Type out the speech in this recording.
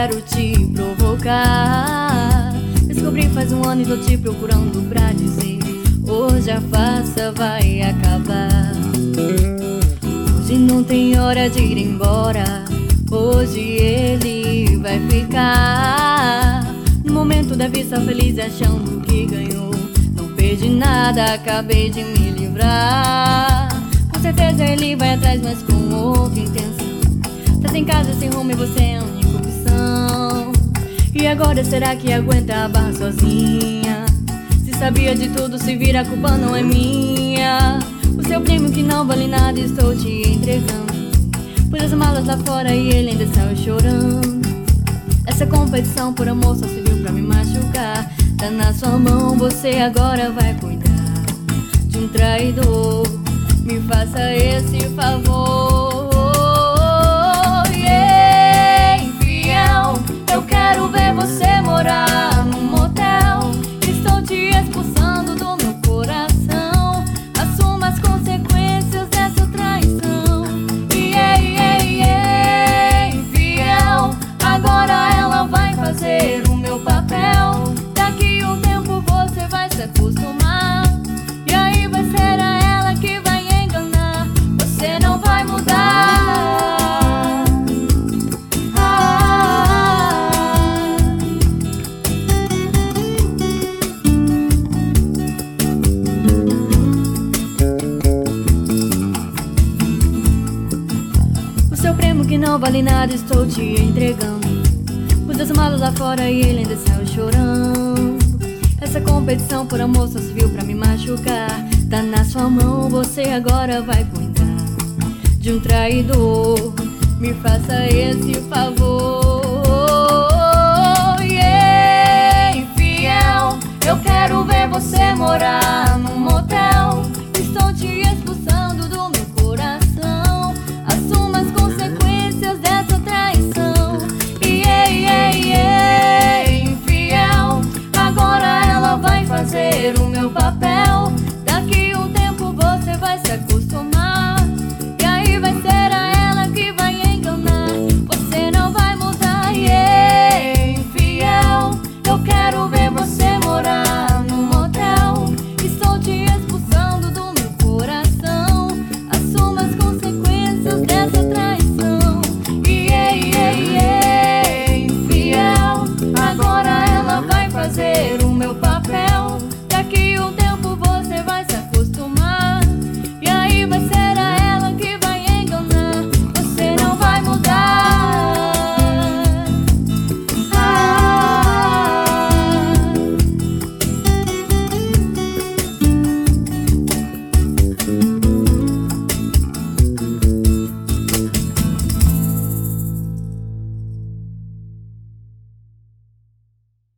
quero te provocar. Descobri faz um ano e tô te procurando pra dizer: hoje a farsa vai acabar. Hoje não tem hora de ir embora, hoje ele vai ficar. No momento da vista feliz achando que ganhou, não perdi nada, acabei de me livrar. Com certeza ele vai atrás, mas com outra intenção. Tá sem casa, sem rumo e você é a única opção. E agora será que aguenta a barra sozinha? Se sabia de tudo, se vira, a culpa não é minha. O seu prêmio que não vale nada estou te entregando. Pus as malas lá fora e ele ainda saiu chorando. Essa competição por amor só serviu pra me machucar. Tá na sua mão, você agora vai cuidar de um traidor. Me faça esse favor. Yeah, infiel, eu quero ver você morar num motel. Estou te expulsando do meu coração. Assuma as consequências dessa traição. Yeah, yeah, yeah, infiel, agora ela vai fazer o meu papel. Daqui um tempo você vai se acostumar, e aí vai ser a ela que vai enganar. Você não vai mudar. O seu prêmio que não vale nada estou te entregando. Pus as malas lá fora e ele ainda saiu chorando. Essa competição por amor só serviu pra me machucar. Tá na sua mão, você agora vai cuidar de um traidor. Me faça esse favor. Yeah, infiel, eu quero ver você morar num